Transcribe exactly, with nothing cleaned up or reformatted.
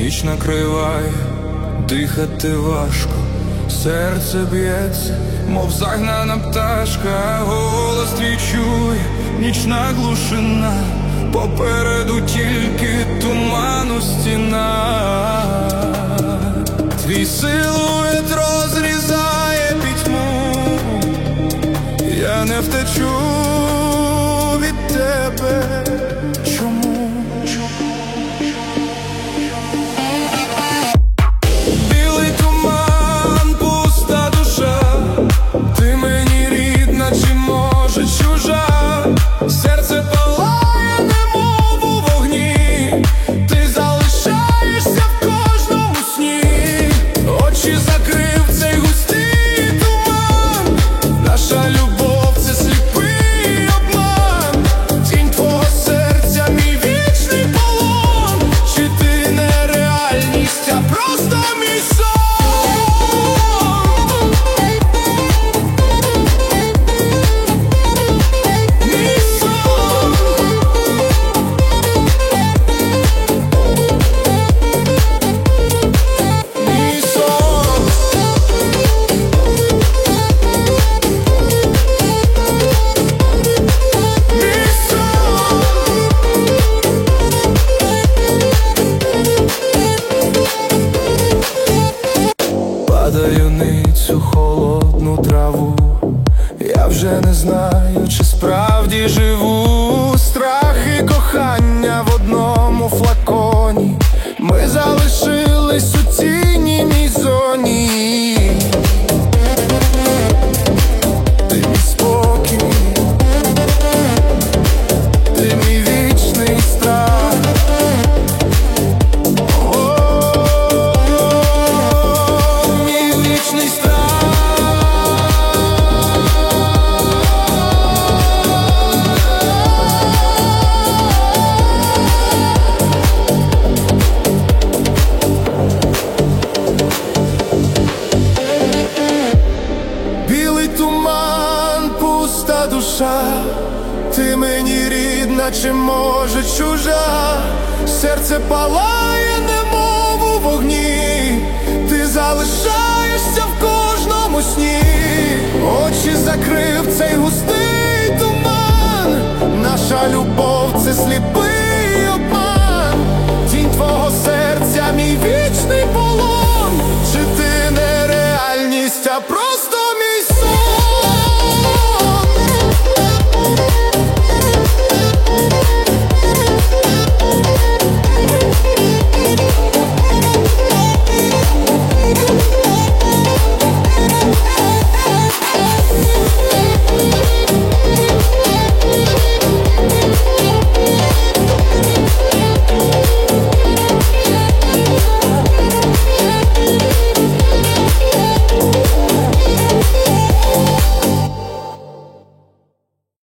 ніч накриває, дихати важко, серце б'ється, мов загнана пташка. Голос твій чує, нічна глушина, попереду тільки туману стіна. Твій силует розрізає пітьму, я не втечу від тебе. Чому? Білий туман, пуста душа, ти мені рідна, чи може чужа? Серце палає, немов у вогні, ти залишаєшся в кожному сні. Очі закрив цей густий туман, наша любов — це сліпий обман. Тінь твого серця, мій вічний полон, чи ти не реальність, а просто мій сон? Мій сон. Мій сон. Мій сон. Падаю ниць у холодну траву, я вже не знаю, чи справді живу. Страх і кохання в одному флаконі, ми залишились у цій німій зоні. Ти мій спокій, ти мій вічний страх. О, мій вічний страх. Білий туман, пуста душа, ти мені рідна, чи може чужа? Серце палає, немов у вогні, ти залишаєшся в кожному сні. Очі закрив цей густий туман, наша любов — це сліпий